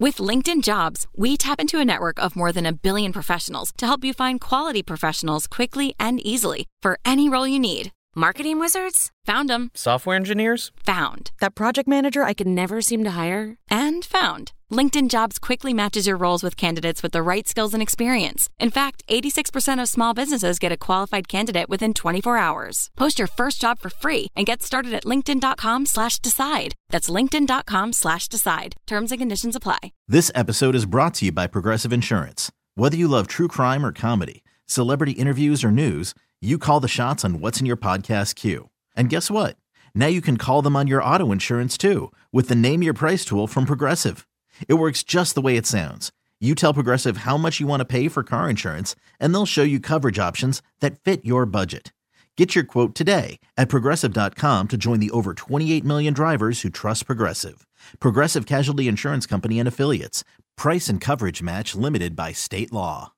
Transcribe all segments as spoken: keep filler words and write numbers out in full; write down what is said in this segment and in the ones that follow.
With LinkedIn Jobs, we tap into a network of more than a billion professionals to help you find quality professionals quickly and easily for any role you need. Marketing wizards? Found them. Software engineers? Found. That project manager I could never seem to hire? And found. LinkedIn Jobs quickly matches your roles with candidates with the right skills and experience. In fact, eighty-six percent of small businesses get a qualified candidate within twenty-four hours. Post your first job for free and get started at linkedin.com slash decide. That's linkedin.com slash decide. Terms and conditions apply. This episode is brought to you by Progressive Insurance. Whether you love true crime or comedy, celebrity interviews or news, you call the shots on what's in your podcast queue. And guess what? Now you can call them on your auto insurance too with the Name Your Price tool from Progressive. It works just the way it sounds. You tell Progressive how much you want to pay for car insurance, and they'll show you coverage options that fit your budget. Get your quote today at Progressive dot com to join the over twenty-eight million drivers who trust Progressive. Progressive Casualty Insurance Company and Affiliates. Price and coverage match limited by state law.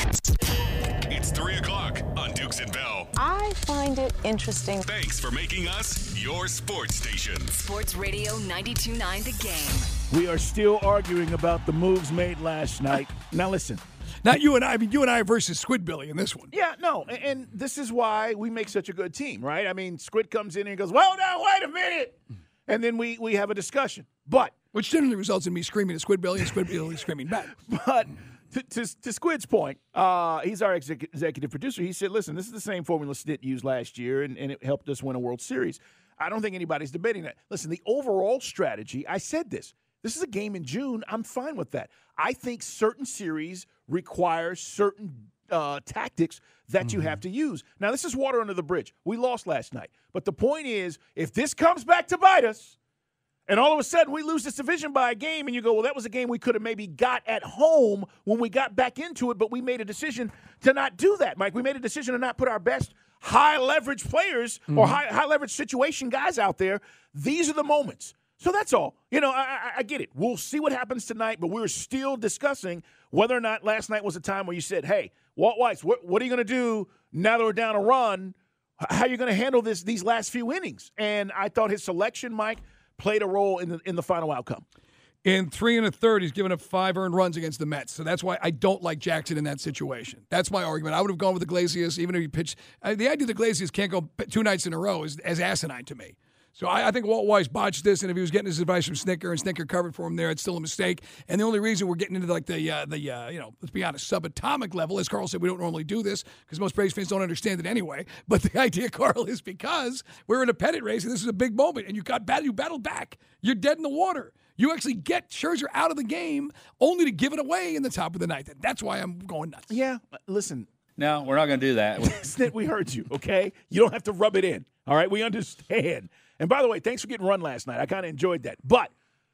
It's three o'clock on Dukes and Bell. I find it interesting. Thanks for making us your sports station. Sports Radio ninety-two point nine The Game. We are still arguing about the moves made last night. Now listen. Not you and I. I mean, you and I versus Squidbilly in this one. Yeah, no, and, and this is why we make such a good team, right? I mean, Squid comes in and goes, well, now, wait a minute. And then we, we have a discussion. But Which generally results in me screaming at Squidbilly and Squidbilly screaming back. But to, to, to Squid's point, uh, he's our exec- executive producer. He said, listen, this is the same formula Snit used last year, and, and it helped us win a World Series. I don't think anybody's debating that. Listen, the overall strategy, I said this. This is a game in June. I'm fine with that. I think certain series require certain uh, tactics that mm-hmm. you have to use. Now, this is water under the bridge. We lost last night. But the point is, if this comes back to bite us, and all of a sudden we lose this division by a game, and you go, well, that was a game we could have maybe got at home when we got back into it, but we made a decision to not do that, Mike. We made a decision to not put our best high-leverage players mm-hmm. or high, high-leverage situation guys out there. These are the moments. So that's all. You know, I, I, I get it. We'll see what happens tonight, but we're still discussing whether or not last night was a time where you said, hey, Walt Weiss, what, what are you going to do now that we're down a run? How are you going to handle this these last few innings? And I thought his selection, Mike, played a role in the, in the final outcome. In three and a third, he's given up five earned runs against the Mets. So that's why I don't like Jackson in that situation. That's my argument. I would have gone with Iglesias, even if he pitched. Uh, the idea that Iglesias can't go two nights in a row is, is asinine to me. So I, I think Walt Weiss botched this, and if he was getting his advice from Snicker and Snicker covered for him there, it's still a mistake. And the only reason we're getting into like the uh, the uh, you know, let's be honest, subatomic level, as Carl said, we don't normally do this because most Braves fans don't understand it anyway. But the idea, Carl, is because we're in a pennant race and this is a big moment, and you got bat- you battled back. You're dead in the water. You actually get Scherzer out of the game only to give it away in the top of the ninth. And that's why I'm going nuts. Yeah, listen. No, we're not going to do that. Snit, we heard you, okay? You don't have to rub it in, all right? We understand. And by the way, thanks for getting run last night. I kind of enjoyed that. But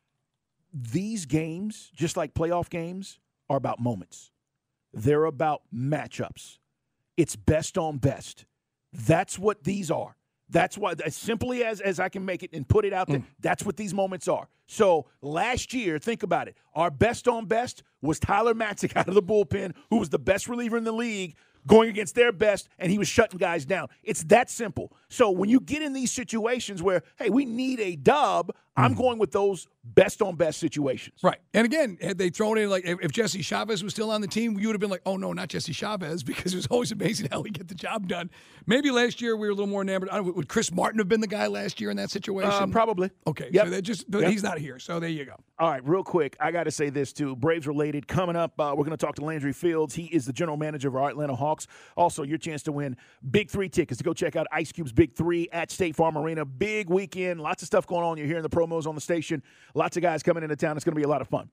these games, just like playoff games, are about moments. They're about matchups. It's best on best. That's what these are. That's why, as simply as, as I can make it and put it out there, mm. that's what these moments are. So last year, think about it. Our best on best was Tyler Matzik out of the bullpen, who was the best reliever in the league, going against their best, and he was shutting guys down. It's that simple. So when you get in these situations where, hey, we need a dub, mm-hmm. I'm going with those best-on-best situations. Right. And again, had they thrown in, like, if, if Jesse Chavez was still on the team, you would have been like, oh, no, not Jesse Chavez, because it was always amazing how he get the job done. Maybe last year we were a little more enamored. I don't know, would Chris Martin have been the guy last year in that situation? Uh, probably. Okay. Yep. So that just, yep. he's not here, so there you go. All right, real quick, I got to say this, too. Braves-related. Coming up, uh, we're going to talk to Landry Fields. He is the general manager of our Atlanta Hawks. Also, your chance to win Big Three tickets to go check out Ice Cube's Big Three at State Farm Arena. Big weekend. Lots of stuff going on. You're hearing the promos on the station. Lots of guys coming into town. It's going to be a lot of fun.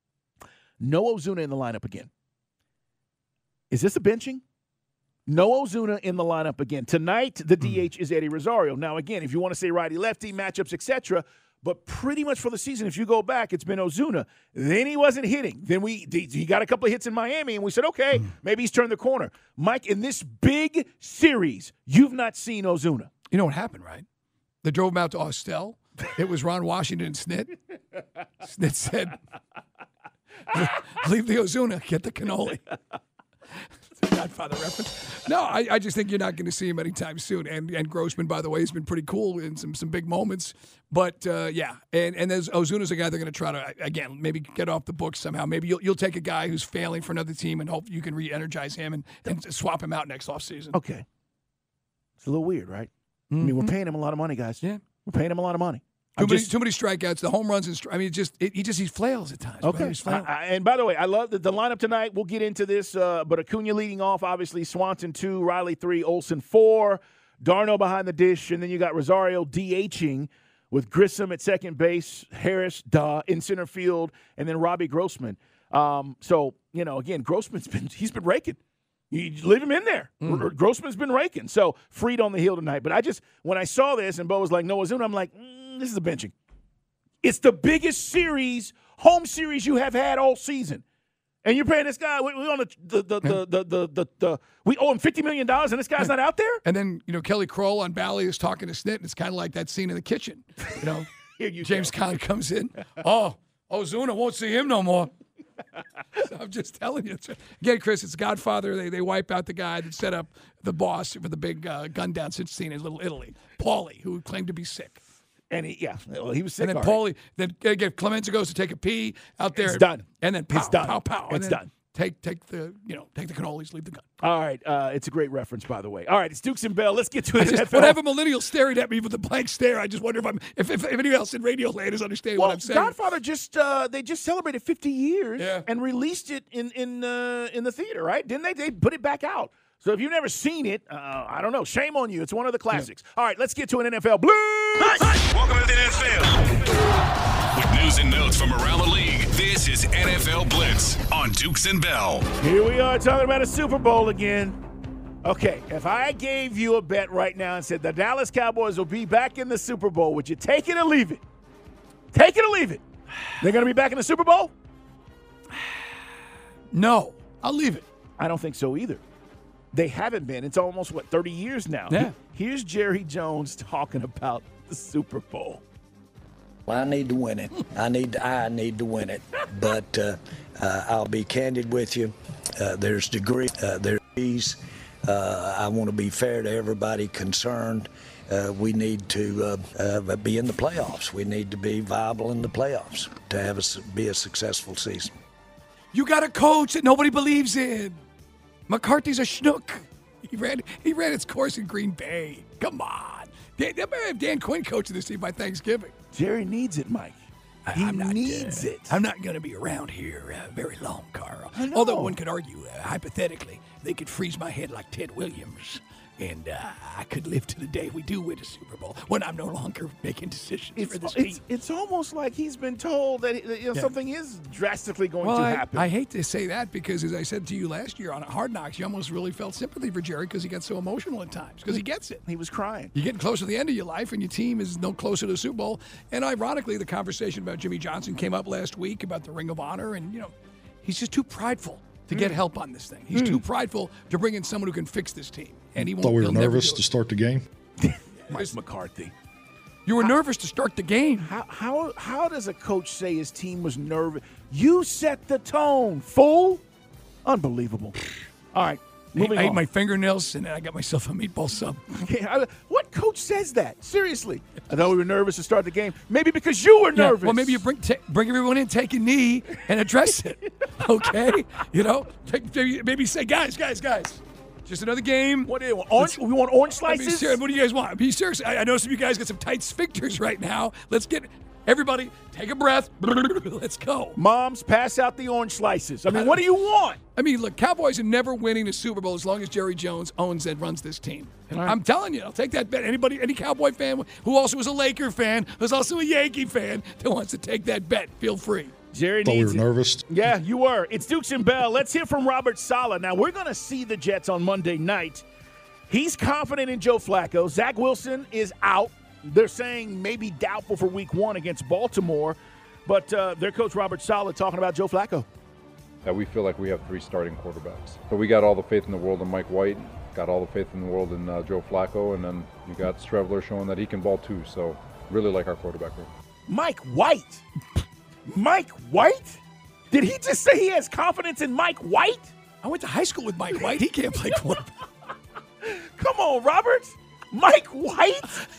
No Ozuna in the lineup again. Is this a benching? No Ozuna in the lineup again. Tonight, the D H is Eddie Rosario. Now, again, if you want to say righty-lefty, matchups, et cetera, but pretty much for the season, if you go back, it's been Ozuna. Then he wasn't hitting. Then we he got a couple of hits in Miami, and we said, okay, maybe he's turned the corner. Mike, in this big series, you've not seen Ozuna. You know what happened, right? They drove him out to Austell. It was Ron Washington and Snit. Snit said, leave the Ozuna, get the cannoli. Godfather reference. No, I, I just think you're not going to see him anytime soon. And and Grossman, by the way, has been pretty cool in some some big moments. But uh, yeah, and and there's Ozuna's a guy they're going to try to again maybe get off the books somehow. Maybe you'll you'll take a guy who's failing for another team and hope you can re-energize him and, and swap him out next offseason. Okay, it's a little weird, right? Mm-hmm. I mean, we're paying him a lot of money, guys. Yeah, we're paying him a lot of money. Too many, just, too many strikeouts. The home runs and stri- I mean, it just it, he just he flails at times. Okay. I, I, and by the way, I love the, the lineup tonight. We'll get into this, uh, but Acuna leading off, obviously Swanson two, Riley three, Olsen four, Darno behind the dish, and then you got Rosario DHing with Grissom at second base, Harris duh, in center field, and then Robbie Grossman. Um, so you know, again, Grossman's been he's been raking. You leave him in there. Mm. Grossman's been raking. So Fried on the hill tonight. But I just when I saw this and Bo was like Noah Zuna, I'm like. Mm, This is a benching. It's the biggest series, home series you have had all season, and you're paying this guy. We, we on the the the, the the the the the we owe him fifty million dollars, and this guy's not out there. And then you know Kelly Kroll on Bally is talking to Snit, and it's kind of like that scene in the kitchen. You know, Here you James go. Conn comes in. Oh, Ozuna won't see him no more. So I'm just telling you. Again, Chris, it's Godfather. They they wipe out the guy that set up the boss for the big uh, gun down scene in Little Italy, Paulie, who claimed to be sick. And he, yeah, well, he was sick. And then already. Paulie, then again, Clemenza goes to take a pee out there. It's done. And then pow, It's done. pow, pow. And It's then done. Take take the you know take the cannolis, leave the gun. All right, uh, it's a great reference, by the way. All right, it's Dukes and Bell. Let's get to I it. just, whenever millennials staring at me with a blank stare, I just wonder if I'm if if, if anyone else in radio land is understanding well, what I'm saying. Godfather just uh, they just celebrated fifty years Yeah. and released it in in uh, in the theater, right? Didn't they? They put it back out. So if you've never seen it, uh, I don't know. Shame on you. It's one of the classics. Yeah. All right, let's get to an N F L Blitz. Welcome to the N F L. With news and notes from around the league, this is N F L Blitz on Dukes and Bell. Here we are talking about a Super Bowl again. Okay, if I gave you a bet right now and said the Dallas Cowboys will be back in the Super Bowl, would you take it or leave it? Take it or leave it? They're going to be back in the Super Bowl? No, I'll leave it. I don't think so either. They haven't been. It's almost, what, thirty years now? Yeah. Here's Jerry Jones talking about the Super Bowl. Well, I need to win it. I need I need to win it. But uh, uh, I'll be candid with you. Uh, there's degree. Uh, there's. Uh, I want to be fair to everybody concerned. Uh, we need to uh, uh, be in the playoffs. We need to be viable in the playoffs to have a, be a successful season. You got a coach that nobody believes in. McCarthy's a schnook. He ran he ran its course in Green Bay. Come on. Dan, they better have Dan Quinn coaching this team by Thanksgiving. Jerry needs it, Mike. He I'm not, needs uh, it. I'm not going to be around here uh, very long, Carl. I know. Although one could argue, uh, hypothetically, they could freeze my head like Ted Williams, and uh, I could live to the day we do win a Super Bowl when I'm no longer making decisions It's, for this it's, team. it's almost like he's been told that you know, Yeah. something is drastically going Well, to I, happen. I hate to say that because, as I said to you last year on Hard Knocks, you almost really felt sympathy for Jerry because he gets so emotional at times because he gets it. he was crying. You're getting close to the end of your life, and your team is no closer to the Super Bowl. And ironically, the conversation about Jimmy Johnson came up last week about the Ring of Honor, and, you know, he's just too prideful to get help on this thing. He's too prideful to bring in someone who can fix this team. And he won't. Thought we were he'll never nervous do to it. start the game. Mike McCarthy. You were nervous to start the game. How, how how does a coach say his team was nervous? You set the tone, fool. Unbelievable. All right, moving I ate on. my fingernails, and then I got myself a meatball sub. Yeah, I- what coach says that? Seriously. I thought we were nervous to start the game. Maybe because you were Yeah, nervous. well, maybe you bring ta bring everyone in, take a knee, and address it. Okay, you know, take, maybe, maybe say, guys, guys, guys, just another game. What do you want? Orange? We want orange I mean, slices? serious, what do you guys want? Be serious. I, I know some of you guys got some tight sphincters right now. Let's get everybody take a breath. Let's go. Moms, pass out the orange slices. I mean, what do you want? I mean, look, Cowboys are never winning a Super Bowl as long as Jerry Jones owns and runs this team. And All right. I'm telling you, I'll take that bet. Anybody, any Cowboy fan who also is a Laker fan, who's also a Yankee fan, that wants to take that bet, feel free. Jerry Thought we needs were it. nervous. Yeah, you were. It's Dukes and Bell. Let's hear from Robert Saleh. Now, we're going to see the Jets on Monday night. He's confident in Joe Flacco. Zach Wilson is out. They're saying maybe doubtful for week one against Baltimore. But uh, their coach, Robert Saleh, talking about Joe Flacco. That we feel like we have three starting quarterbacks. But we got all the faith in the world in Mike White, got all the faith in the world in uh, Joe Flacco, and then you got Strevler showing that he can ball too. So really like our quarterback room. Mike White. Mike White? Did he just say he has confidence in Mike White? I went to high school with Mike White. He can't play quarterback. Come on, Robert. Mike White?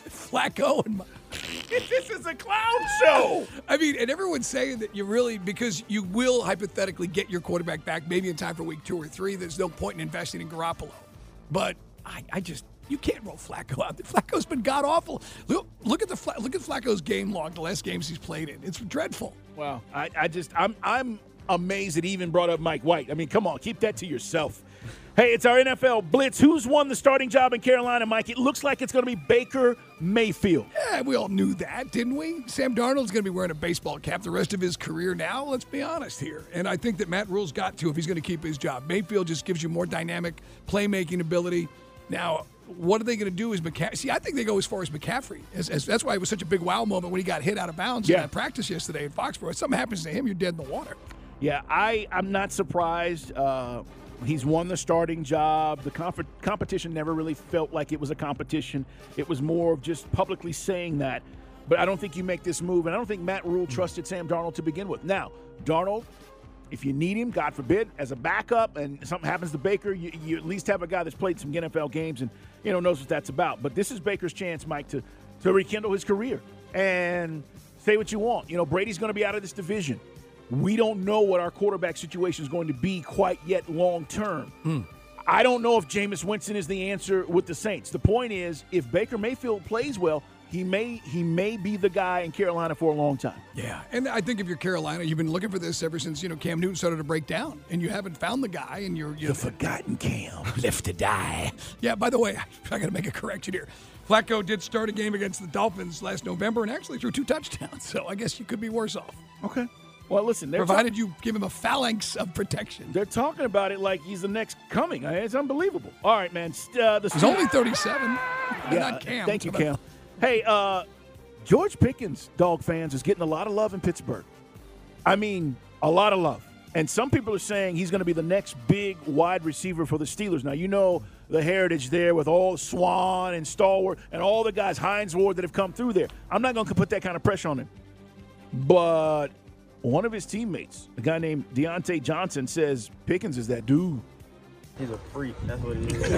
Flacco and Mike. This is a clown show. I mean, and everyone's saying that you really, because you will hypothetically get your quarterback back maybe in time for week two or three. There's no point in investing in Garoppolo. But I, I just, you can't roll Flacco out there. Flacco's been god awful. Look, look at the look at Flacco's game log, the last games he's played in. It's dreadful. Wow. I, I just, I'm, I'm amazed that he even brought up Mike White. I mean, come on, keep that to yourself. Hey, it's our N F L Blitz. Who's won the starting job in Carolina, Mike? It looks like it's going to be Baker Mayfield. Yeah, we all knew that, didn't we? Sam Darnold's going to be wearing a baseball cap the rest of his career now. Let's be honest here. And I think that Matt Rule's got to if he's going to keep his job. Mayfield just gives you more dynamic playmaking ability. Now, what are they going to do is McCaffrey? See, I think they go as far as McCaffrey. As, as, that's why it was such a big wow moment when he got hit out of bounds yeah. in that practice yesterday in Foxborough. If something happens to him, you're dead in the water. Yeah, I, I'm not surprised. Uh, he's won the starting job. The comp- competition never really felt like it was a competition. It was more of just publicly saying that. But I don't think you make this move, and I don't think Matt Rule trusted Sam Darnold to begin with. Now, Darnold, if you need him, God forbid, as a backup and something happens to Baker, you, you at least have a guy that's played some N F L games and, you know, knows what that's about. But this is Baker's chance, Mike, to, to rekindle his career. And say what you want. You know, Brady's going to be out of this division. We don't know what our quarterback situation is going to be quite yet long term. Mm. I don't know if Jameis Winston is the answer with the Saints. The point is, if Baker Mayfield plays well, he may he may be the guy in Carolina for a long time. Yeah, and I think if you're Carolina, you've been looking for this ever since, you know, Cam Newton started to break down, and you haven't found the guy, and you're... you're the forgotten Cam left to die. Yeah, by the way, I got to make a correction here. Flacco did start a game against the Dolphins last November and actually threw two touchdowns, so I guess you could be worse off. Okay. Well, listen, provided talk- you give him a phalanx of protection. They're talking about it like he's the next coming. It's unbelievable. All right, man. Uh, the he's st- only thirty-seven. Yeah, not Cam. Thank you, Cam. Hey, uh, George Pickens, Dog fans, is getting a lot of love in Pittsburgh. I mean, a lot of love. And some people are saying he's going to be the next big wide receiver for the Steelers. Now, you know the heritage there with all Swan and Stallworth and all the guys, Hines Ward, that have come through there. I'm not going to put that kind of pressure on him. But one of his teammates, a guy named Deontay Johnson, says Pickens is that dude. He's a freak. That's what he is. He's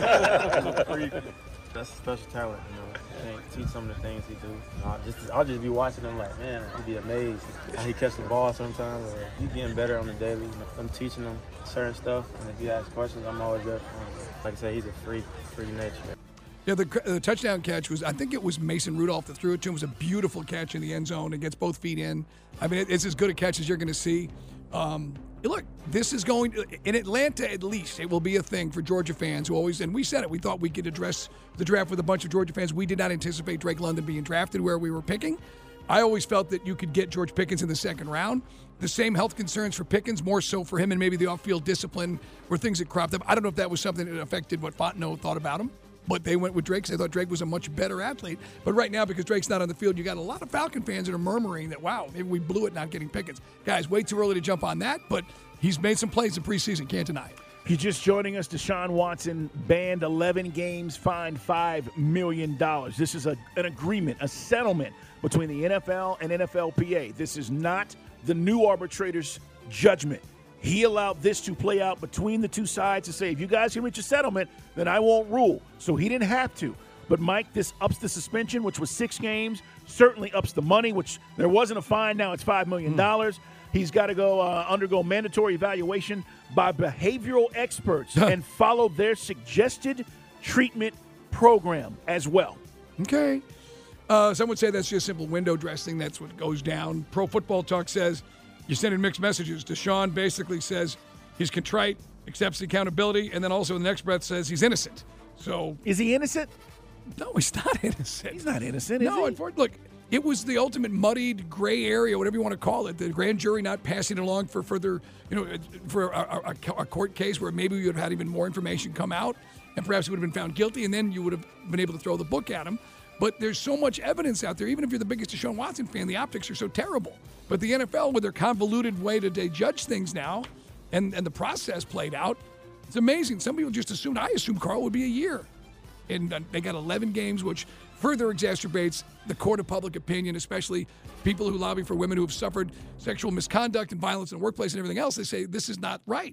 a freak. That's a special talent, you know. Can't teach some of the things he do. You know, I'll just I'll just be watching him like, man, I'd be amazed how he catch the ball sometimes. Or he's getting better on the daily. You know, I'm teaching him certain stuff, and if he asks questions, I'm always there for him. Like I said, he's a freak, freak nature. Yeah, the, the touchdown catch was, I think it was Mason Rudolph that threw it to him. It was a beautiful catch in the end zone. It gets both feet in. I mean, it, it's as good a catch as you're going to see. Um, look, this is going to, in Atlanta at least, it will be a thing for Georgia fans who always, and we said it, we thought we could address the draft with a bunch of Georgia fans. We did not anticipate Drake London being drafted where we were picking. I always felt that you could get George Pickens in the second round. The same health concerns for Pickens, more so for him and maybe the off-field discipline were things that cropped up. I don't know if that was something that affected what Fontenot thought about him. But they went with Drake because they thought Drake was a much better athlete. But right now, because Drake's not on the field, you got a lot of Falcon fans that are murmuring that, wow, maybe we blew it not getting Pickens. Guys, way too early to jump on that, but he's made some plays in preseason. Can't deny it. If you're just joining us, Deshaun Watson banned eleven games, fined five million dollars. This is a, an agreement, a settlement between the N F L and N F L P A. This is not the new arbitrator's judgment. He allowed this to play out between the two sides to say, if you guys can reach a settlement, then I won't rule. So he didn't have to. But, Mike, this ups the suspension, which was six games, certainly ups the money, which there wasn't a fine. Now it's five million dollars. Mm. He's got to go uh, undergo mandatory evaluation by behavioral experts and follow their suggested treatment program as well. Okay. Uh, some would say that's just simple window dressing. That's what goes down. Pro Football Talk says you're sending mixed messages. Deshaun basically says he's contrite, accepts the accountability, and then also in the next breath says he's innocent. So is he innocent? No, he's not innocent. He's not innocent, is no, he? No, look, it was the ultimate muddied gray area, whatever you want to call it. The grand jury not passing along for further, you know, for a, a, a court case where maybe you would have had even more information come out, and perhaps he would have been found guilty, and then you would have been able to throw the book at him. But there's so much evidence out there, even if you're the biggest Deshaun Watson fan, the optics are so terrible. But the N F L, with their convoluted way to they judge things now, and, and the process played out, it's amazing. Some people just assumed, I assumed Carl would be a year. And uh, they got eleven games, which further exacerbates the court of public opinion, especially people who lobby for women who have suffered sexual misconduct and violence in the workplace and everything else. They say this is not right.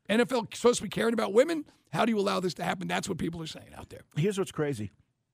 N F L supposed to be caring about women. How do you allow this to happen? That's what people are saying out there. Here's what's crazy.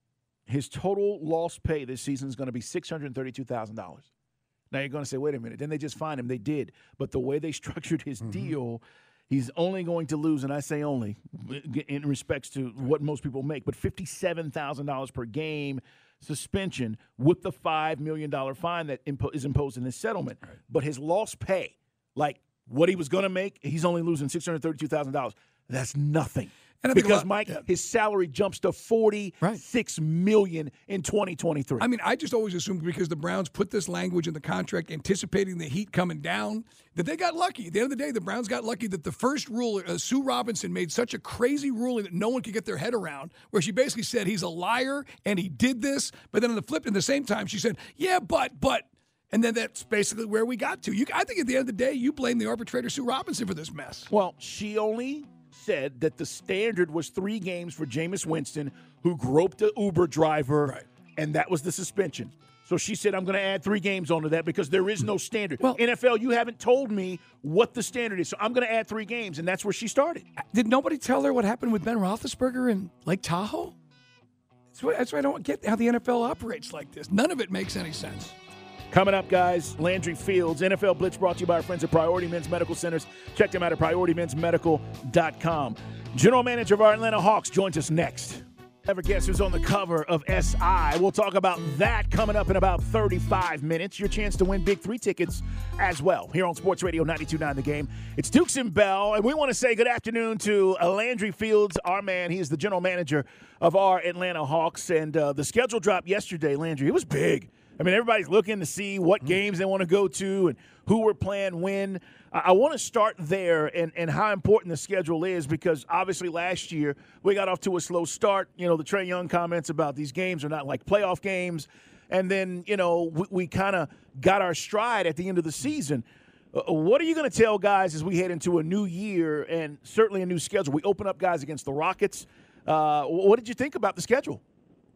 His total lost pay this season is going to be six hundred thirty-two thousand dollars. Now you're going to say, wait a minute. Then they just fined him. They did. But the way they structured his mm-hmm. deal, he's only going to lose, and I say only, in respects to what most people make, but fifty-seven thousand dollars per game suspension with the five million dollars fine that impo- is imposed in this settlement. Right. But his lost pay, like what he was going to make, he's only losing six hundred thirty-two thousand dollars. That's nothing. And because, lot, Mike, yeah. his salary jumps to forty-six right. million dollars in twenty twenty-three. I mean, I just always assumed because the Browns put this language in the contract anticipating the heat coming down that they got lucky. At the end of the day, the Browns got lucky that the first rule, uh, Sue Robinson made such a crazy ruling that no one could get their head around, where she basically said he's a liar and he did this. But then on the flip, at the same time, she said, yeah, but, but. And then that's basically where we got to. You, I think at the end of the day, you blame the arbitrator, Sue Robinson, for this mess. Well, she only said that the standard was three games for Jameis Winston, who groped an Uber driver, right. and that was the suspension. So she said, I'm going to add three games onto that because there is no standard. Well, N F L, you haven't told me what the standard is, so I'm going to add three games, and that's where she started. Did nobody tell her what happened with Ben Roethlisberger in Lake Tahoe? That's why, that's why I don't get how the N F L operates like this. None of it makes any sense. Coming up, guys, Landry Fields, N F L Blitz brought to you by our friends at Priority Men's Medical Centers. Check them out at priority men's medical dot com. General Manager of our Atlanta Hawks joins us next. Ever guess who's on the cover of S I? We'll talk about that coming up in about thirty-five minutes. Your chance to win Big Three tickets as well here on Sports Radio ninety-two point nine The Game. It's Dukes and Bell, and we want to say good afternoon to Landry Fields, our man. He is the general manager of our Atlanta Hawks, and uh, the schedule dropped yesterday, Landry. It was big. I mean, everybody's looking to see what games they want to go to and who we're playing when. I, I want to start there and, and how important the schedule is because, obviously, last year we got off to a slow start. You know, the Trae Young comments about these games are not like playoff games. And then, you know, we, we kind of got our stride at the end of the season. Uh, what are you going to tell guys as we head into a new year and certainly a new schedule? We open up guys against the Rockets. Uh, what did you think about the schedule?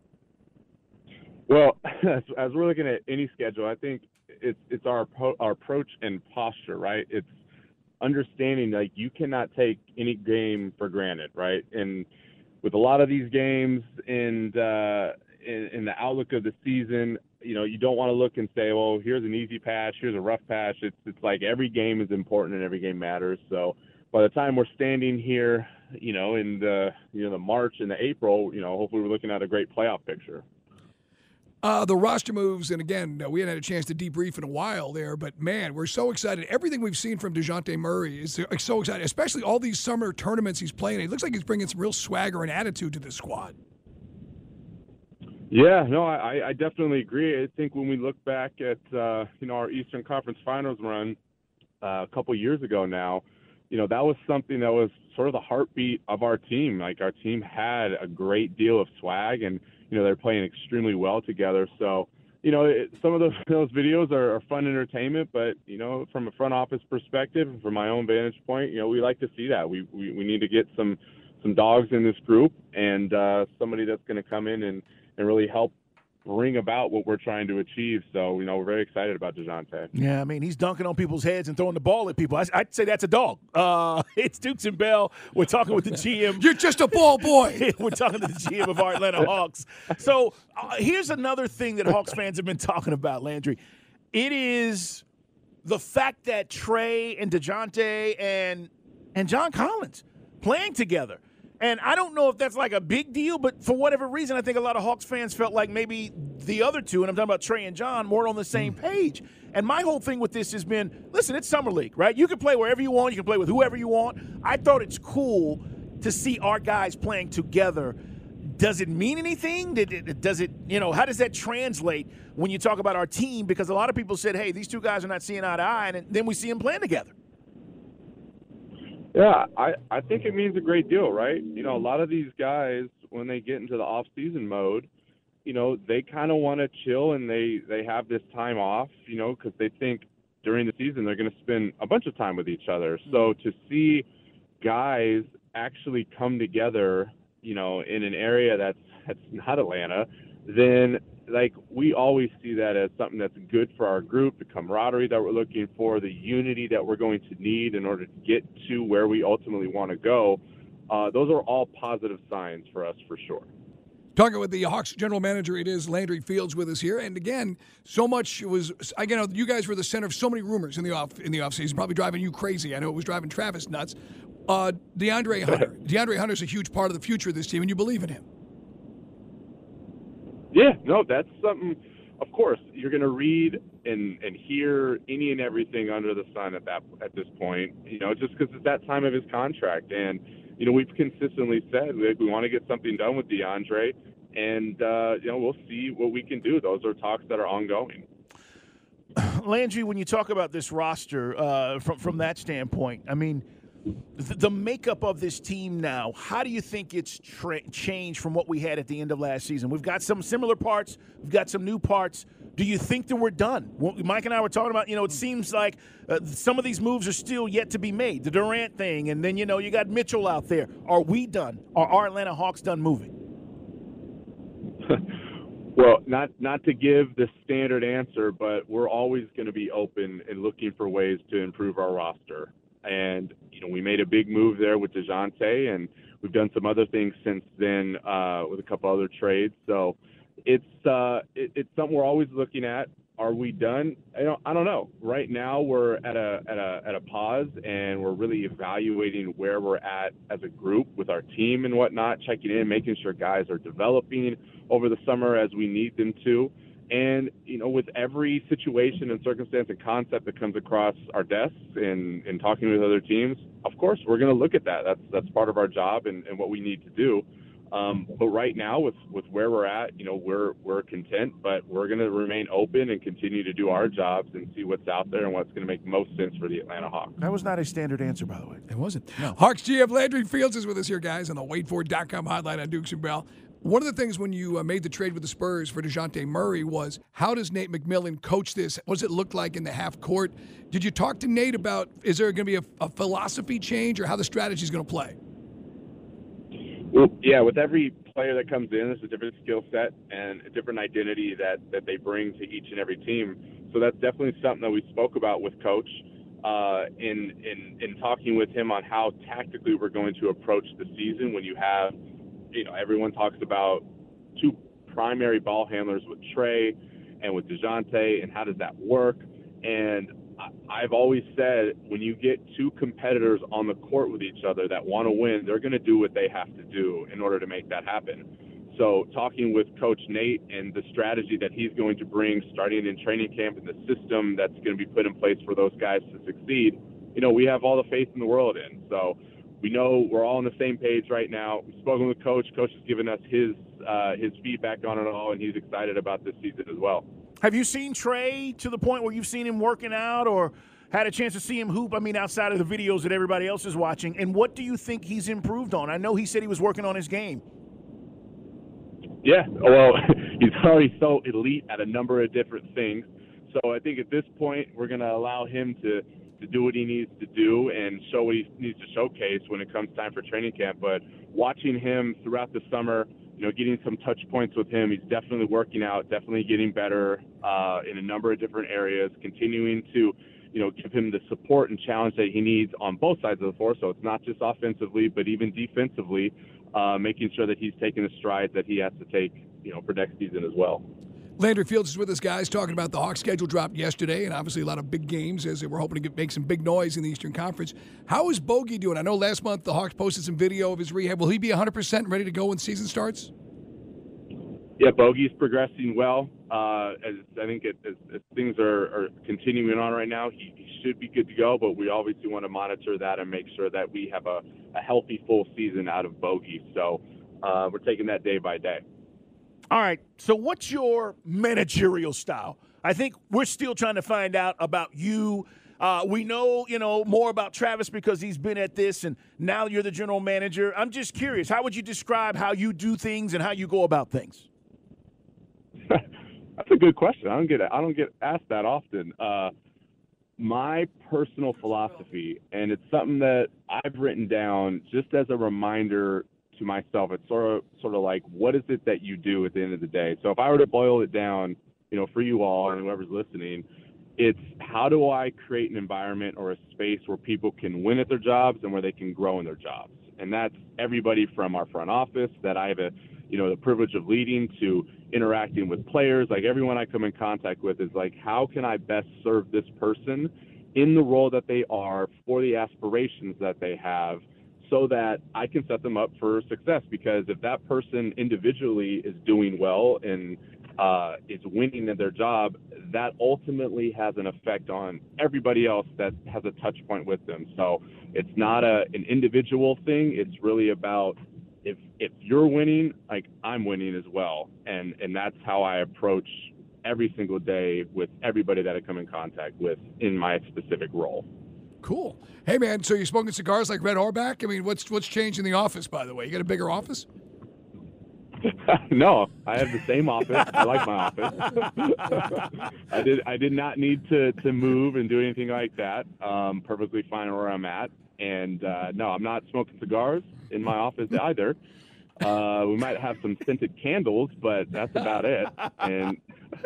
Well, as, as we're looking at any schedule, I think it's it's our our approach and posture, right? It's understanding like you cannot take any game for granted, right? And with a lot of these games and uh, in, in the outlook of the season, you know, you don't want to look and say, well, here's an easy patch, here's a rough patch. It's it's like every game is important and every game matters. So by the time we're standing here, you know, in the you know the March and the April, you know, hopefully we're looking at a great playoff picture. Uh, the roster moves, and again, we hadn't had a chance to debrief in a while there, but man, we're so excited. Everything we've seen from DeJounte Murray is so exciting, especially all these summer tournaments he's playing. It looks like he's bringing some real swagger and attitude to this squad. Yeah, no, I, I definitely agree. I think when we look back at uh, you know our Eastern Conference Finals run uh, a couple years ago now, you know that was something that was sort of the heartbeat of our team. Like our team had a great deal of swag and. You know, they're playing extremely well together. So, you know, it, some of those, those videos are, are fun entertainment, but, you know, from a front office perspective, from my own vantage point, you know, we like to see that. We we, we need to get some, some dogs in this group and uh, somebody that's going to come in and, and really help bring about what we're trying to achieve. So, you know, we're very excited about DeJounte. Yeah, I mean, he's dunking on people's heads and throwing the ball at people. I, I'd say that's a dog. Uh, it's Dukes and Bell. We're talking with the G M. You're just a ball boy. We're talking to the G M of our Atlanta Hawks. So uh, here's another thing that Hawks fans have been talking about, Landry. It is the fact that Trae and DeJounte and and John Collins playing together. And I don't know if that's like a big deal, but for whatever reason, I think a lot of Hawks fans felt like maybe the other two, and I'm talking about Trae and John, weren't on the same page. And my whole thing with this has been, listen, it's Summer League, right? You can play wherever you want. You can play with whoever you want. I thought it's cool to see our guys playing together. Does it mean anything? Does it, you know, how does that translate when you talk about our team? Because a lot of people said, hey, these two guys are not seeing eye to eye, and then we see them playing together. Yeah, I, I think it means a great deal, right? You know, a lot of these guys, when they get into the off-season mode, you know, they kind of want to chill and they, they have this time off, you know, because they think during the season they're going to spend a bunch of time with each other. So to see guys actually come together, you know, in an area that's, that's not Atlanta, then like, we always see that as something that's good for our group, the camaraderie that we're looking for, the unity that we're going to need in order to get to where we ultimately want to go. Uh, those are all positive signs for us, for sure. Talking with the Hawks general manager, it is Landry Fields with us here. And again, so much was, again, you guys were the center of so many rumors in the off in the offseason, probably driving you crazy. I know it was driving Travis nuts. Uh, DeAndre Hunter. DeAndre Hunter's a huge part of the future of this team, and you believe in him. Yeah, no, that's something, of course, you're going to read and, and hear any and everything under the sun at that at this point, you know, just because it's that time of his contract. And, you know, we've consistently said we, we want to get something done with DeAndre, and, uh, you know, we'll see what we can do. Those are talks that are ongoing. Landry, when you talk about this roster uh, from, from that standpoint, I mean, the makeup of this team now, how do you think it's tra- changed from what we had at the end of last season? We've got some similar parts. We've got some new parts. Do you think that we're done? Well, Mike and I were talking about, you know, it seems like uh, some of these moves are still yet to be made. The Durant thing, and then, you know, you got Mitchell out there. Are we done? Are our Atlanta Hawks done moving? Well, not not to give the standard answer, but we're always going to be open and looking for ways to improve our roster. And, you know, we made a big move there with DeJounte, and we've done some other things since then uh, with a couple other trades. So it's uh, it, it's something we're always looking at. Are we done? I don't, I don't know. Right now we're at a at a at a pause, and we're really evaluating where we're at as a group with our team and whatnot, checking in, making sure guys are developing over the summer as we need them to. And, you know, with every situation and circumstance and concept that comes across our desks and, and talking with other teams, of course, we're going to look at that. That's that's part of our job and, and what we need to do. Um, but right now, with, with where we're at, you know, we're we're content, but we're going to remain open and continue to do our jobs and see what's out there and what's going to make most sense for the Atlanta Hawks. That was not a standard answer, by the way. It wasn't. No. Hawks G M Landry Fields is with us here, guys, on the wait for dot com hotline on Dukes and Bell. One of the things when you uh, made the trade with the Spurs for DeJounte Murray was, how does Nate McMillan coach this? What does it look like in the half court? Did you talk to Nate about, is there going to be a, a philosophy change or how the strategy is going to play? Well, yeah, with every player that comes in, there's a different skill set and a different identity that, that they bring to each and every team. So that's definitely something that we spoke about with Coach uh, in, in, in talking with him on how tactically we're going to approach the season when you have, you know, everyone talks about two primary ball handlers with Trey and with DeJounte, and how does that work? And I've always said, when you get two competitors on the court with each other that want to win, they're going to do what they have to do in order to make that happen. So talking with Coach Nate and the strategy that he's going to bring starting in training camp and the system that's going to be put in place for those guys to succeed, you know, we have all the faith in the world in. So we know we're all on the same page right now. We've spoken with Coach. Coach has given us his uh, his feedback on it all, and he's excited about this season as well. Have you seen Trey to the point where you've seen him working out or had a chance to see him hoop? I mean, outside of the videos that everybody else is watching. And what do you think he's improved on? I know he said he was working on his game. Yeah, well, he's already so elite at a number of different things. So I think at this point we're going to allow him to – to do what he needs to do and show what he needs to showcase when it comes time for training camp. But watching him throughout the summer, you know, getting some touch points with him, he's definitely working out, definitely getting better uh, in a number of different areas, continuing to, you know, give him the support and challenge that he needs on both sides of the floor. So it's not just offensively, but even defensively, uh, making sure that he's taking the strides that he has to take, you know, for next season as well. Landry Fields is with us, guys, talking about the Hawks schedule dropped yesterday, and obviously a lot of big games as they were hoping to get, make some big noise in the Eastern Conference. How is Bogey doing? I know last month the Hawks posted some video of his rehab. Will he be one hundred percent ready to go when season starts? Yeah, Bogey's progressing well. Uh, as I think it, as, as things are, are continuing on right now, he, he should be good to go, but we obviously want to monitor that and make sure that we have a, a healthy full season out of Bogey. So uh, we're taking that day by day. All right, so what's your managerial style? I think we're still trying to find out about you. Uh, we know, you know, more about Travis because he's been at this, and now you're the general manager. I'm just curious, how would you describe how you do things and how you go about things? That's a good question. I don't get I don't get asked that often. Uh, my personal philosophy, and it's something that I've written down just as a reminder to myself, it's sort of sort of like, what is it that you do at the end of the day? So if I were to boil it down, you know, for you all and whoever's listening, it's how do I create an environment or a space where people can win at their jobs and where they can grow in their jobs. And that's everybody from our front office that I have a, you know, the privilege of leading, to interacting with players. Like, everyone I come in contact with is like, how can I best serve this person in the role that they are, for the aspirations that they have, so that I can set them up for success? Because if that person individually is doing well and uh, is winning at their job, that ultimately has an effect on everybody else that has a touch point with them. So it's not a an individual thing. It's really about, if if you're winning, like, I'm winning as well. And and that's how I approach every single day with everybody that I come in contact with in my specific role. Cool. Hey, man, so you're smoking cigars like Red Auerbach? I mean, what's what's changed in the office, by the way? You got a bigger office? No, I have the same office. I like my office. I did I did not need to, to move and do anything like that. Um, perfectly fine where I'm at. And uh, no, I'm not smoking cigars in my office either. Uh, we might have some scented candles, but that's about it. And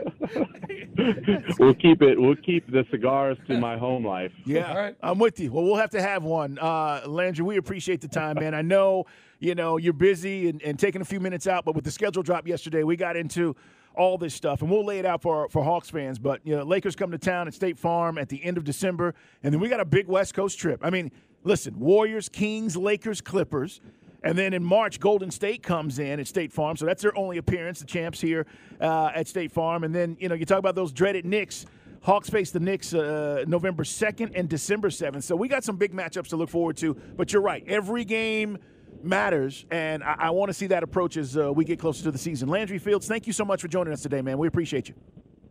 we'll keep it. We'll keep the cigars to my home life. Yeah, all right. I'm with you. Well, we'll have to have one. Uh, Landry, we appreciate the time, man. I know, you know, you're busy and, and taking a few minutes out, but with the schedule drop yesterday, we got into all this stuff, and we'll lay it out for for Hawks fans. But, you know, Lakers come to town at State Farm at the end of December, and then we got a big West Coast trip. I mean, listen, Warriors, Kings, Lakers, Clippers. And then in March, Golden State comes in at State Farm. So that's their only appearance, the champs here uh, at State Farm. And then, you know, you talk about those dreaded Knicks. Hawks face the Knicks uh, November second and December seventh. So we got some big matchups to look forward to. But you're right. Every game matters. And I, I want to see that approach as uh, we get closer to the season. Landry Fields, thank you so much for joining us today, man. We appreciate you.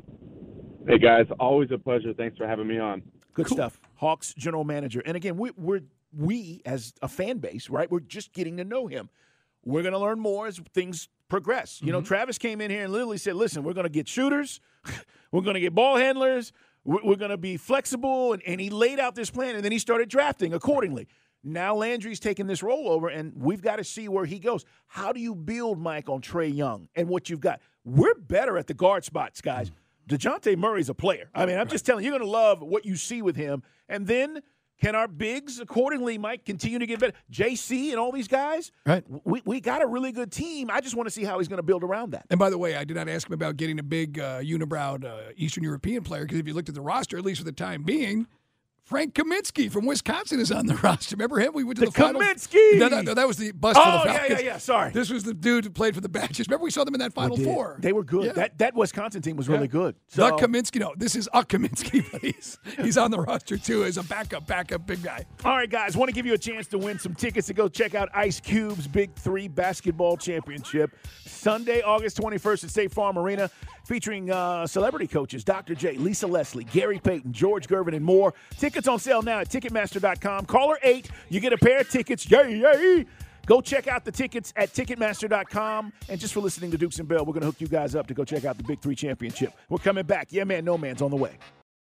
Hey, guys. Always a pleasure. Thanks for having me on. Good cool. stuff. Hawks general manager. And, again, we, we're – we, as a fan base, right, we're just getting to know him. We're going to learn more as things progress. You mm-hmm. know, Travis came in here and literally said, listen, we're going to get shooters. We're going to get ball handlers. We're, we're going to be flexible. And, and he laid out this plan, and then he started drafting accordingly. Now Landry's taking this role over, and we've got to see where he goes. How do you build, Mike, on Trae Young and what you've got? We're better at the guard spots, guys. DeJounte Murray's a player. I mean, I'm just telling you, you're going to love what you see with him. And then – can our bigs accordingly, Mike, continue to get better? J C and all these guys, right? We we got a really good team. I just want to see how he's going to build around that. And by the way, I did not ask him about getting a big uh, unibrowed uh, Eastern European player, because if you looked at the roster, at least for the time being, Frank Kaminsky from Wisconsin is on the roster. Remember him? We went to the, the final. Kaminsky! No, no, no, that was the bust oh, for the Falcons. yeah, yeah, yeah. Sorry. This was the dude who played for the Badgers. Remember we saw them in that Final Four. They were good. Yeah. That that Wisconsin team was yeah. really good. So. The Kaminsky. No, this is a Kaminsky, but he's, he's on the roster, too, as a backup, backup big guy. All right, guys, want to give you a chance to win some tickets to go check out Ice Cube's Big Three Basketball Championship. Sunday, August twenty-first at State Farm Arena, featuring uh, celebrity coaches Doctor J, Lisa Leslie, Gary Payton, George Gervin, and more. Tickets on sale now at Ticketmaster dot com. Caller eight, you get a pair of tickets. Yay, yay! Go check out the tickets at Ticketmaster dot com. And just for listening to Dukes and Bell, we're going to hook you guys up to go check out the Big Three Championship. We're coming back. Yeah, man, no man's on the way.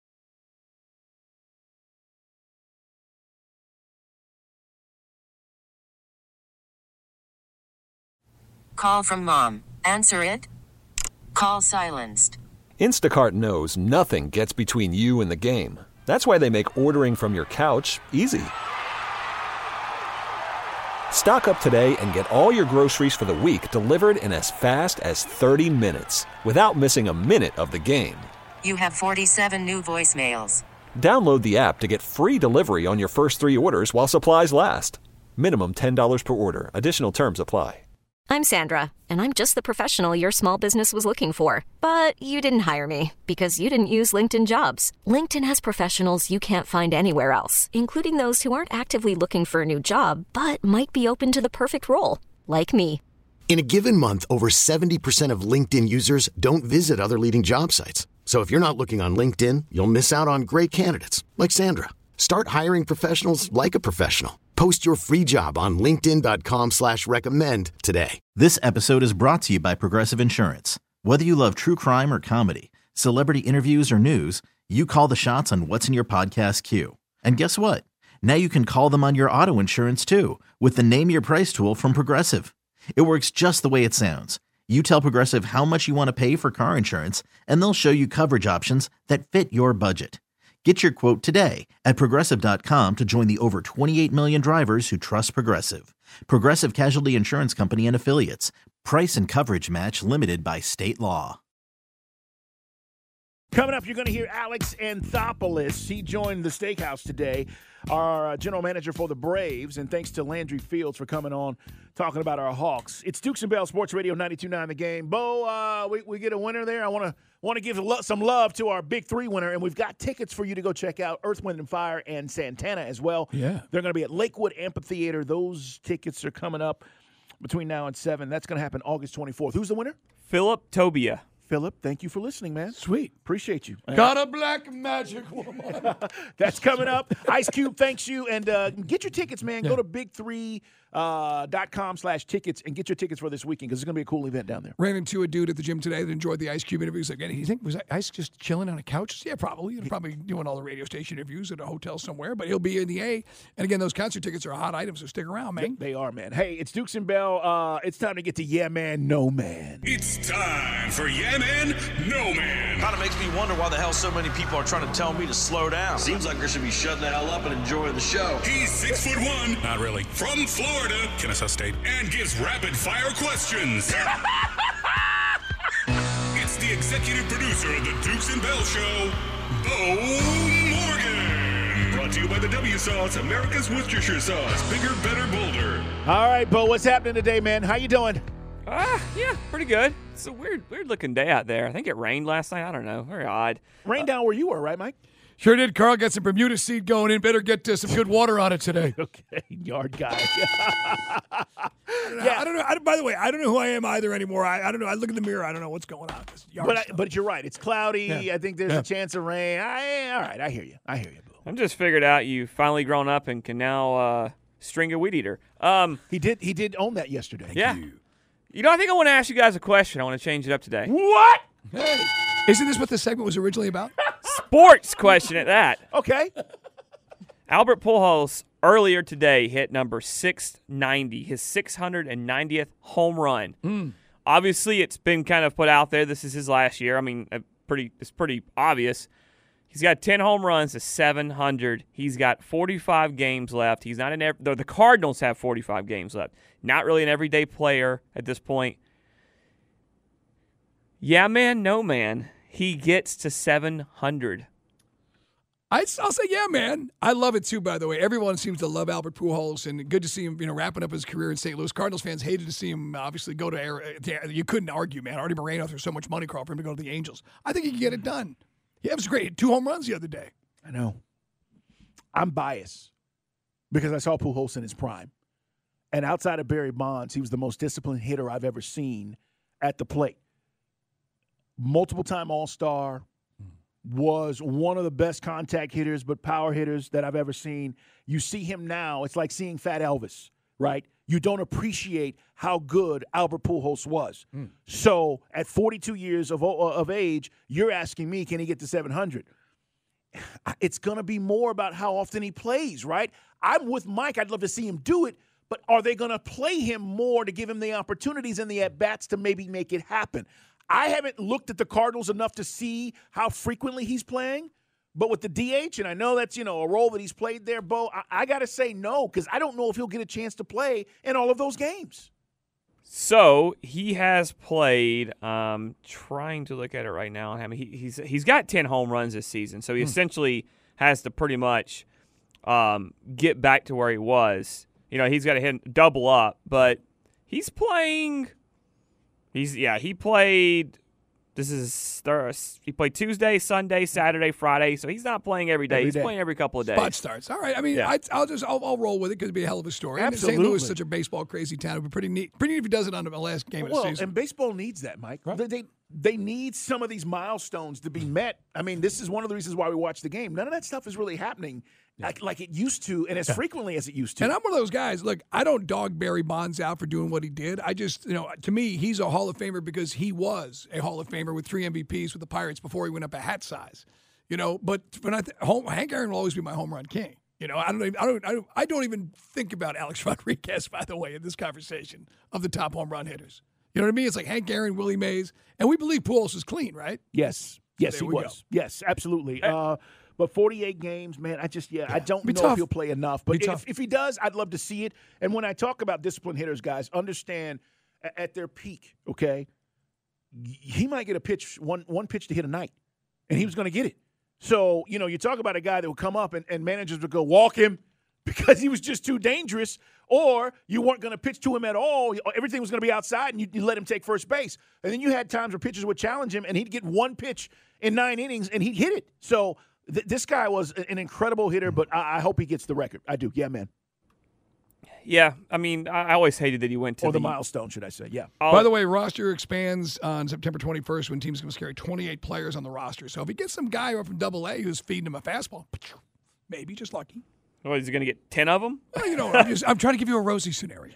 Call from mom. Answer it. Call silenced. Instacart knows nothing gets between you and the game. That's why they make ordering from your couch easy. Stock up today and get all your groceries for the week delivered in as fast as thirty minutes without missing a minute of the game. You have forty-seven new voicemails. Download the app to get free delivery on your first three orders while supplies last. Minimum ten dollars per order. Additional terms apply. I'm Sandra, and I'm just the professional your small business was looking for. But you didn't hire me because you didn't use LinkedIn Jobs. LinkedIn has professionals you can't find anywhere else, including those who aren't actively looking for a new job, but might be open to the perfect role, like me. In a given month, over seventy percent of LinkedIn users don't visit other leading job sites. So if you're not looking on LinkedIn, you'll miss out on great candidates, like Sandra. Start hiring professionals like a professional. Post your free job on linkedin dot com slash recommend today. This episode is brought to you by Progressive Insurance. Whether you love true crime or comedy, celebrity interviews or news, you call the shots on what's in your podcast queue. And guess what? Now you can call them on your auto insurance too with the Name Your Price tool from Progressive. It works just the way it sounds. You tell Progressive how much you want to pay for car insurance, and they'll show you coverage options that fit your budget. Get your quote today at Progressive dot com to join the over twenty-eight million drivers who trust Progressive. Progressive Casualty Insurance Company and Affiliates. Price and coverage match limited by state law. Coming up, you're going to hear Alex Anthopoulos. He joined the Steakhouse today, our uh, general manager for the Braves, and thanks to Landry Fields for coming on, talking about our Hawks. It's Dukes and Bell Sports Radio ninety-two point nine The Game. Bo, uh, we, we get a winner there. I want to want to give lo- some love to our Big Three winner, and we've got tickets for you to go check out Earth, Wind, and Fire and Santana as well. Yeah. They're going to be at Lakewood Amphitheater. Those tickets are coming up between now and seven. That's going to happen August twenty-fourth. Who's the winner? Philip Tobia. Philip, thank you for listening, man. Sweet. Appreciate you. Got a black magic woman. That's coming up. Ice Cube, thanks you. And uh, get your tickets, man. Yeah. Go to big three dot com slash tickets and get your tickets for this weekend because it's going to be a cool event down there. Ran into a dude at the gym today that enjoyed the Ice Cube interviews. Like, you think, was Ice just chilling on a couch? Yeah, probably. He's probably doing all the radio station interviews at a hotel somewhere, but he'll be in the A. And again, those concert tickets are a hot item, so stick around, man. They are, man. Hey, it's Dukes and Bell. Uh, it's time to get to Yeah Man, No Man. It's time for Yeah Man, No Man. Kind of makes me wonder why the hell so many people are trying to tell me to slow down. Seems like I should be shutting the hell up and enjoying the show. He's six foot one, not really, from Florida, Kennesaw State, and gives rapid fire questions. It's the executive producer of the Dukes and Bell Show, Bo Morgan. Brought to you by the W Sauce, America's Worcestershire sauce. Bigger, better, bolder. All right, Bo, what's happening today, man? How you doing? Ah, yeah, pretty good. It's a weird, weird looking day out there. I think it rained last night. I don't know. Very odd. Rained down where you were, right, Mike? Sure did. Carl got some Bermuda seed going in. Better get uh, some good water on it today. Okay, yard guy. I don't know. Yeah, I don't know. I, by the way, I don't know who I am either anymore. I, I don't know. I look in the mirror. I don't know what's going on. But I, but you're right. It's cloudy. Yeah. I think there's Yeah. a chance of rain. I, all right, I hear you. I hear you, Boo. I'm just figured out you've finally grown up and can now uh, string a weed eater. Um, he did. He did own that yesterday. yeah. You. you know, I think I want to ask you guys a question. I want to change it up today. What? Hey. Isn't this what the segment was originally about? Sports question at that. Okay. Albert Pujols earlier today hit number six ninety, his six hundred ninetieth home run. Mm. Obviously, it's been kind of put out there. This is his last year. I mean, pretty it's pretty obvious. He's got ten home runs to seven hundred. He's got forty-five games left. He's not an every, the Cardinals have forty-five games left. Not really an everyday player at this point. Yeah, man, no, man. He gets to seven hundred. I'll say, yeah, man. I love it, too, by the way. Everyone seems to love Albert Pujols, and good to see him, you know, wrapping up his career in Saint Louis. Cardinals fans hated to see him, obviously, go to – you couldn't argue, man. Artie Moreno threw so much money, Carl, for him to go to the Angels. I think he can get it done. Yeah, it was great. Two home runs the other day. I know. I'm biased because I saw Pujols in his prime. And outside of Barry Bonds, he was the most disciplined hitter I've ever seen at the plate. Multiple-time All-Star, was one of the best contact hitters but power hitters that I've ever seen. You see him now, it's like seeing Fat Elvis, right? You don't appreciate how good Albert Pujols was. Mm. So at forty-two years of, of age, you're asking me, can he get to seven hundred? It's going to be more about how often he plays, right? I'm with Mike. I'd love to see him do it, but are they going to play him more to give him the opportunities and the at-bats to maybe make it happen? I haven't looked at the Cardinals enough to see how frequently he's playing, but with the D H, and I know that's, you know, a role that he's played there, Bo, I, I got to say no, because I don't know if he'll get a chance to play in all of those games. So he has played, um, trying to look at it right now. I mean, he, he's he's got ten home runs this season, so he hmm. essentially has to pretty much um, get back to where he was. You know, he's got to hit double up, but he's playing – He's yeah. He played. This is he played Tuesday, Sunday, Saturday, Friday. So he's not playing every day. Every he's day. playing every couple of days. Spot starts. All right. I mean, Yeah. I, I'll just I'll, I'll roll with it because it'd be a hell of a story. Absolutely. And Saint Louis is such a baseball crazy town. It'd be pretty neat. Pretty neat if he does it on the last game Well, of the season. and baseball needs that, Mike. Right. They, they they need some of these milestones to be met. I mean, this is one of the reasons why we watch the game. None of that stuff is really happening like, like it used to and as Yeah. frequently as it used to. And I'm one of those guys. Look, I don't dog Barry Bonds out for doing what he did. I just, you know, to me, he's a Hall of Famer because he was a Hall of Famer with three M V Ps with the Pirates before he went up a hat size. You know, but when I th- home, Hank Aaron will always be my home run king. You know, I don't, even, I don't, I don't, I don't even think about Alex Rodriguez, by the way, in this conversation of the top home run hitters. You know what I mean? It's like Hank Aaron, Willie Mays, and we believe Pujols is clean, right? Yes, yes, There he we was. go. Yes, absolutely. Uh, but forty-eight games, man, I just, yeah, I don't Be know tough. if he'll play enough. But Be if, tough. if he does, I'd love to see it. And when I talk about disciplined hitters, guys, understand a- at their peak, okay, y- he might get a pitch, one one pitch to hit a night, and he was going to get it. So, you know, you talk about a guy that would come up and, and managers would go walk him because he was just too dangerous, or you weren't going to pitch to him at all. Everything was going to be outside, and you, you let him take first base. And then you had times where pitchers would challenge him, and he'd get one pitch in nine innings, and he'd hit it. So th- this guy was an incredible hitter, but I-, I hope he gets the record. I do. Yeah, man. Yeah, I mean, I, I always hated that he went to Or the, the milestone, should I say. Yeah. By the way, roster expands on September twenty-first when teams can carry twenty-eight players on the roster. So if he gets some guy over from Double A who's feeding him a fastball, maybe just lucky. What, is he going to get ten of them? Well, you know, I'm, just, I'm trying to give you a rosy scenario.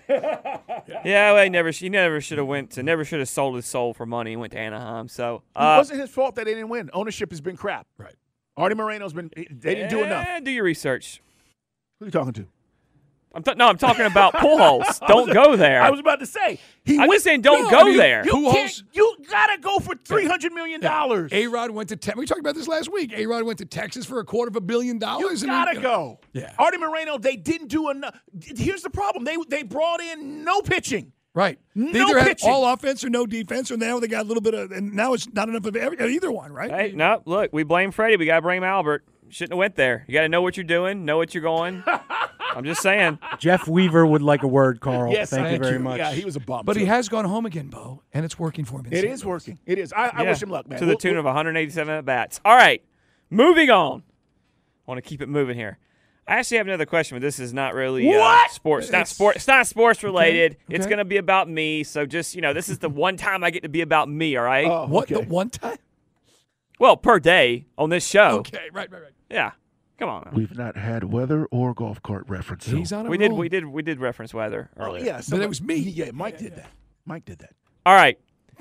Yeah, well, he never, he never should have went to, never should have sold his soul for money. He went to Anaheim. So It uh, wasn't his fault that they didn't win. Ownership has been crap. Right. Artie Moreno's been – they didn't do enough. eh, do your research. Who are you talking to? I'm t- no, I'm talking about Pujols. Don't go there. I was about to say. He I'm went, just saying, don't No, go I mean, there. You Pujols- can't. You gotta go for three hundred million dollars. A Rod went to te- we talked about this last week. A Rod went to Texas for a quarter of a billion You dollars. and gotta then- go. Yeah. Artie Moreno, they didn't do enough. Here's the problem: they they brought in no pitching. Right. No they either had pitching. all offense or no defense, or now they got a little bit of, and now it's not enough of every, either one, right? Hey, no, look, we blame Freddie. We got to blame Albert. Shouldn't have went there. You got to know what you're doing, know what you're going. I'm just saying. Jeff Weaver would like a word, Carl. Yes, thank, thank you very you. much. Yeah, he was a bum. But he too. has gone home again, Bo, and it's working for him. in It Saint is Louis. working. It is. I, I Yeah, wish him luck, man. To the We'll- tune we'll- of one hundred eighty-seven at bats. All right, moving on. I want to keep it moving here. I actually have another question, but this is not really uh, What? sports. It's not It's- sport. It's not sports related. Okay, It's okay. going to be about me. So just you know, this is the one time I get to be about me. All right. Oh, What, okay. the one time? well, per day on this show. Okay, right, right, right. Yeah. Come on. Man. We've not had weather or golf cart reference. so- He's on a We did. roll. We did. We did reference weather Oh, earlier. yeah, But it was me. Yeah, Mike did that. Mike did that. All right.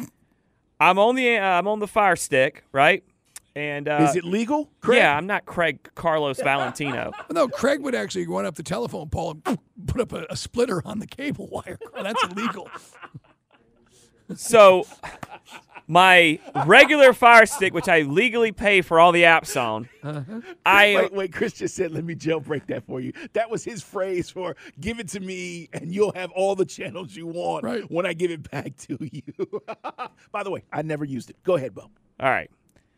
I'm on the. Uh, I'm on the Fire Stick, right? And uh, Is it legal? Craig? Yeah, I'm not Craig Carlos Valentino. Well, no, Craig would actually run up the telephone pole and put up a, a splitter on the cable wire. That's illegal. So, my regular Fire Stick, which I legally pay for all the apps on, Uh-huh. I Wait, wait, Chris just said, let me jailbreak that for you. That was his phrase for give it to me and you'll have all the channels you want Right. when I give it back to you. By the way, I never used it. Go ahead, Bo. all right.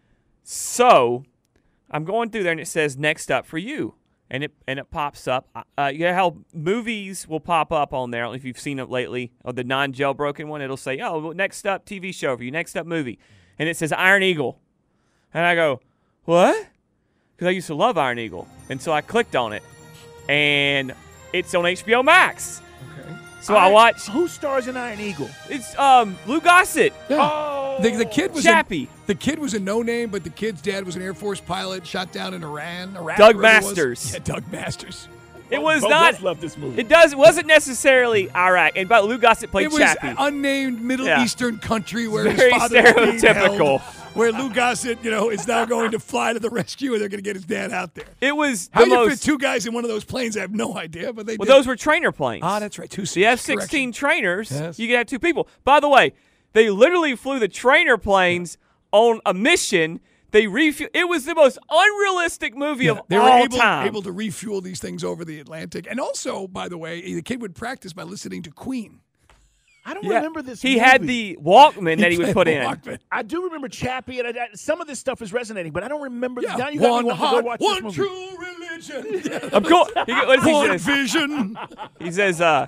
So, I'm going through there and it says next up for you, and it and it pops up. Uh, you know how movies will pop up on there. I don't know if you've seen it lately, or the non-jailbroken one. It'll say, "Oh, well, next up T V show for you, next up movie," and it says Iron Eagle, and I go, "What?" Because I used to love Iron Eagle, and so I clicked on it, and it's on H B O Max. Okay. So I, watch. Who stars in Iron Eagle? It's um Lou Gossett. Oh, The, the kid was Chappie. A, the kid was a no name, but the kid's dad was an Air Force pilot, shot down in Iran. Iraq, Doug wherever it was. Masters. Yeah, Doug Masters. It was Bo not. does love this movie. It does. It wasn't necessarily Iraq, and but Lou Gossett played It was Chappie. an unnamed Middle Yeah. Eastern country where Very his father was being stereotypical. held, where Lou Gossett, you know, is now going to fly to the rescue, and they're going to get his dad out there. It was How the you most. fit two guys in one of those planes? I have no idea, but they Well, did. those were trainer planes. Ah, that's right. Two So you have seats. sixteen trainers. Yes. You can have two people. By the way, they literally flew the trainer planes on a mission. They refuel. It was the most unrealistic movie Yeah, of they were all able, time. able to refuel these things over the Atlantic. And also, by the way, the kid would practice by listening to Queen. I don't Yeah. remember this He movie. had the Walkman that he would played put in. Walkman. I do remember Chappie, and I, I- some of this stuff is resonating, but I don't remember. Yeah, Now you got one me wanting to heart, go watch one this movie. true religion. I'm going. He, what does he One say? vision. He says, uh,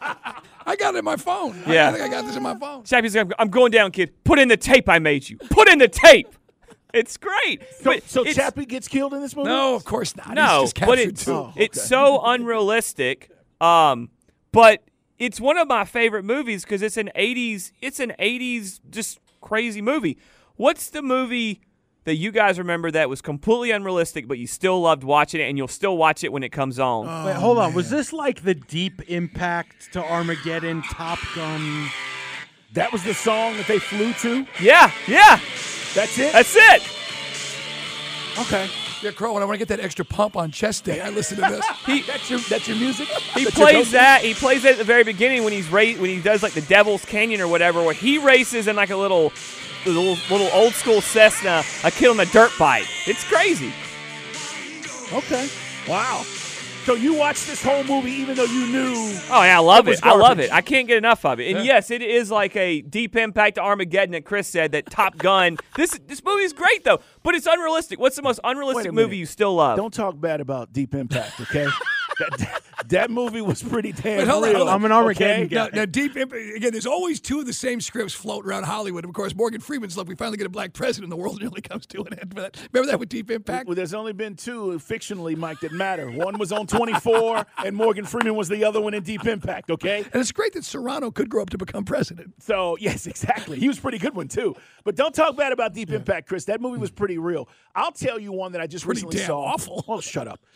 I got it in my phone. I- Yeah. I think I got this in my phone. Chappie's like, I'm going down, kid. Put in the tape I made you. Put in the tape. It's great. So, But so it's- Chappie gets killed in this movie? No, of course not. No, He's just but captured it's too. Oh, it's okay. so unrealistic. Um, but it's one of my favorite movies because it's an eighties. It's an eighties just crazy movie. What's the movie that you guys remember that was completely unrealistic, but you still loved watching it, and you'll still watch it when it comes on? Oh, Wait, hold on. Was this like the Deep Impact to Armageddon, Top Gun? That was the song that they flew to? Yeah, yeah, That's it? that's it. Okay. Yeah, Crow, when I want to get that extra pump on chest day, I listen to this. He, that's your that's your music. He That's your plays go-to? that. He plays that at the very beginning when he's ra- when he does like the Devil's Canyon or whatever, where he races in like a little, little, little old school Cessna, a kid on a dirt bike. It's crazy. Okay. Wow. So you watched this whole movie even though you knew. Oh yeah, I love it it. I love it. I can't get enough of it. And Yeah. yes, it is like a deep impact to Armageddon that Chris said that Top Gun. this this movie is great though, but it's unrealistic. What's the most unrealistic Wait a minute. movie you still love? Don't talk bad about Deep Impact, okay? that, that movie was pretty damn Wait, hold on, real. hold on. I'm an Armageddon okay? guy. Now, now, deep impact, again, there's always two of the same scripts floating around Hollywood. Of course, Morgan Freeman's Look, we finally get a black president, the world nearly comes to an end. For that. Remember that with Deep Impact? Well, there's only been two fictionally, Mike, that matter. One was on twenty-four, and Morgan Freeman was the other one in Deep Impact, okay? And it's great that Serrano could grow up to become president. So, yes, exactly. He was a pretty good one, too. But don't talk bad about Deep Impact, Chris. That movie was pretty real. I'll tell you one that I just Pretty recently damn saw. awful. Oh, shut up.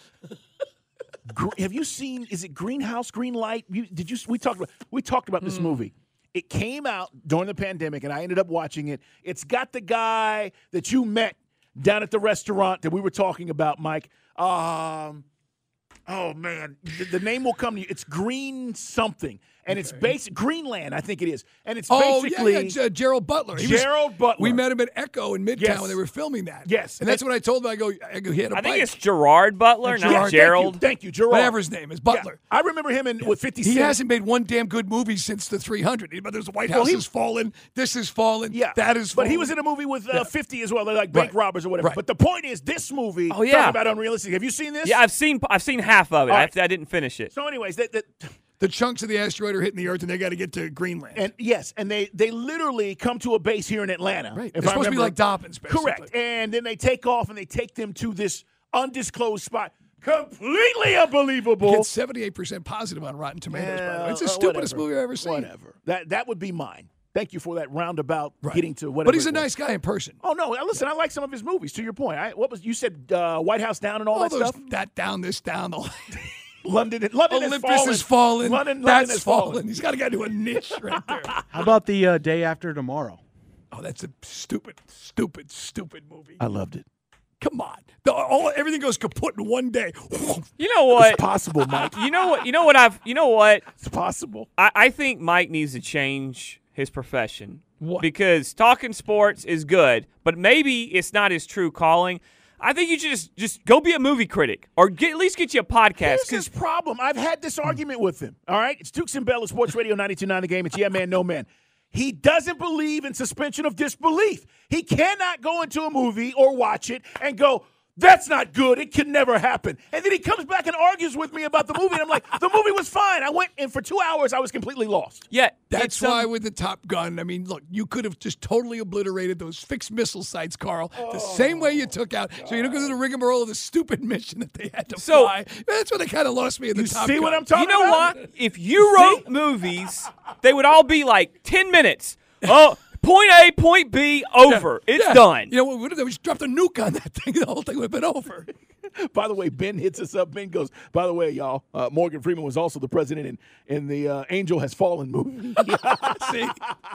Gr- have you seen, is it Greenhouse, Green Light? You, did you, we talked about, we talked about this movie. It came out during the pandemic, and I ended up watching it. It's got the guy that you met down at the restaurant that we were talking about, Mike. Um, oh, man. The, the name will come to you. It's Green something. And it's basic Greenland, I think it is. And it's Oh, basically yeah, yeah, G- Gerald Butler. He was- Gerald Butler. We met him at Echo in Midtown Yes. when they were filming that. Yes. And that's what I told him. I go, I go he had a I think bike. it's Gerard Butler, Gerard, not thank you, Gerald. Thank you, Gerard. Whatever his name is, Butler. Yeah, I remember him in with fifty He Cent. hasn't made one damn good movie since the three hundred. But there's the White Well, House he- has fallen. This has fallen. Yeah, That is But fallen. he was in a movie with uh, Yeah. fifty as well. They're like bank Right. robbers or whatever. Right. But the point is, this movie. Oh, yeah. talking about unrealistic. Have you seen this? Yeah, I've seen I've seen half of it. All I, right. I didn't finish it. So, anyways, that, that The chunks of the asteroid are hitting the Earth, and they got to get to Greenland. and yes, and they they literally come to a base here in Atlanta. Right. If It's I supposed to be remember- like Dobbins, basically. Correct. And then they take off and they take them to this undisclosed spot. Completely unbelievable. It's seventy-eight percent positive on Rotten Tomatoes, by the way. It's the Uh, stupidest whatever. movie I've ever seen. Whatever. That that would be mine. Thank you for that roundabout Right. getting to whatever. But he's it a was. nice guy in person. Oh no! Listen, I like some of his movies. To your point, I, what was you said? Uh, White House Down and all, All that those, stuff. that down, this down, the London, London Olympus has fallen. has fallen. London, That's London has fallen. fallen. He's got to get to a niche right there. How about the uh, Day After Tomorrow? Oh, that's a stupid, stupid, stupid movie. I loved it. Come on, the, all, everything goes kaput in one day. You know what? It's possible, Mike. You know what? You know what? I've. You know what? It's possible. I, I think Mike needs to change his profession. What? Because talking sports is good, but maybe it's not his true calling. I think you should just just go be a movie critic or get, at least get you a podcast. Here's his problem. I've had this argument with him. All right, it's Dukes and Bell at Sports Radio ninety-two point nine The Game. It's Yeah Man, No Man. He doesn't believe in suspension of disbelief. He cannot go into a movie or watch it and go, that's not good. It can never happen. And then he comes back and argues with me about the movie. And I'm like, the movie was fine. I went, and for two hours, I was completely lost. Yeah, That's it's, um, why with the Top Gun, I mean, look, you could have just totally obliterated those fixed missile sites, Carl, the same way you took out. So you don't go through the rigmarole of the stupid mission that they had to So- fly. That's where they kind of lost me in the You Top see Gun. what I'm talking You know about? what? If you wrote movies, they would all be like ten minutes. Oh, point A, point B, over. It's Yeah. done. You know, what would have done? We just dropped a nuke on that thing. The whole thing would have been over. By the way, Ben hits us up. Ben goes, by the way, y'all, uh, Morgan Freeman was also the president in, in the uh, Angel Has Fallen movie. See?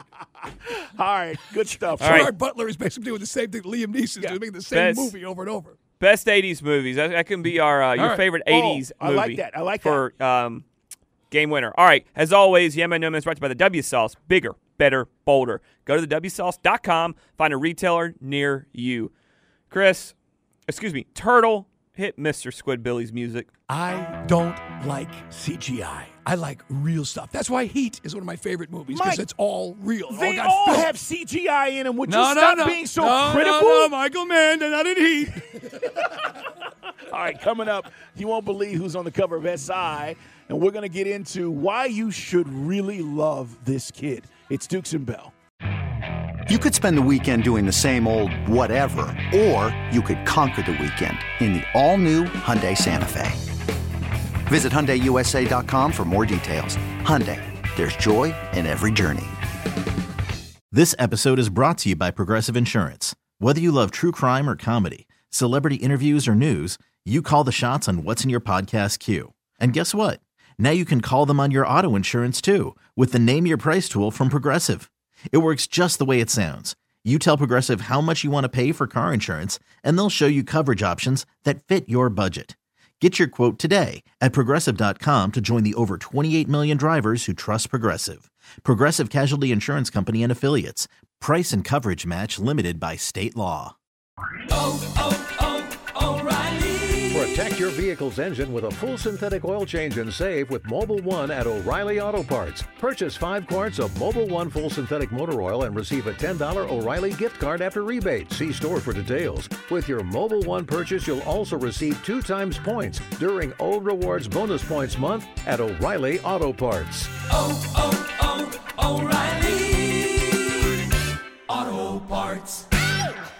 All right, good stuff. All right. Gerard Butler is basically doing the same thing Liam Neeson is doing, making the same Best- movie over and over. Best eighties movies. That, that can be our uh, your right. favorite Oh, eighties I movie. like that. I like for, um, game winner. All right. As always, Yeah Man, No Man is brought to you by the W Sauce. Bigger, better, bolder. Go to the W sauce dot com. Find a retailer near you. Chris, excuse me, Turtle, hit Mister Squidbilly's music. I don't like C G I. I like real stuff. That's why Heat is one of my favorite movies, because Mike, it's all real. It They got all filmed. have C G I in them. Would no, you no, stop no. being so no, critical? No, no, Michael Mann, they're not in Heat. All right, coming up, you won't believe who's on the cover of S I, and we're going to get into why you should really love this kid. It's Dukes and Bell. You could spend the weekend doing the same old whatever, or you could conquer the weekend in the all-new Hyundai Santa Fe. Visit Hyundai U S A dot com for more details. Hyundai, there's joy in every journey. This episode is brought to you by Progressive Insurance. Whether you love true crime or comedy, celebrity interviews or news, you call the shots on what's in your podcast queue. And guess what? Now you can call them on your auto insurance too with the Name Your Price tool from Progressive. It works just the way it sounds. You tell Progressive how much you want to pay for car insurance, and they'll show you coverage options that fit your budget. Get your quote today at Progressive dot com to join the over twenty-eight million drivers who trust Progressive. Progressive Casualty Insurance Company and Affiliates. Price and coverage match limited by state law. Oh, oh, oh, O'Reilly. Protect your vehicle's engine with a full synthetic oil change and save with Mobil one at O'Reilly Auto Parts. Purchase five quarts of Mobil one full synthetic motor oil and receive a ten dollars O'Reilly gift card after rebate. See store for details. With your Mobil one purchase, you'll also receive two times points during O Rewards Bonus Points Month at O'Reilly Auto Parts. Oh, oh, oh, O'Reilly Auto Parts.